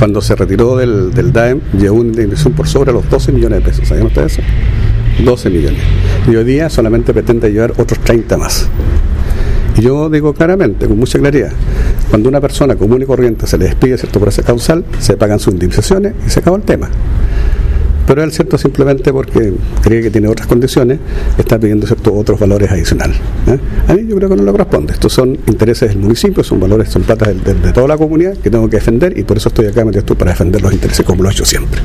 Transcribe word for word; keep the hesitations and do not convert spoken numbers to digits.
cuando se retiró del, del D A E M, llevó una indemnización por sobre los doce millones de pesos. ¿Sabían ustedes eso? doce millones. Y hoy día solamente pretende llevar otros treinta más. Y yo digo claramente, con mucha claridad, cuando una persona común y corriente se le despide, ¿cierto?, por esa causal, se pagan sus indemnizaciones y se acabó el tema. Pero él, cierto, simplemente porque cree que tiene otras condiciones, está pidiendo, cierto, otros valores adicionales, ¿eh? A mí yo creo que no le corresponde. Estos son intereses del municipio, son valores, son platas de, de, de toda la comunidad que tengo que defender, y por eso estoy acá, metido, para defender los intereses como lo he hecho siempre.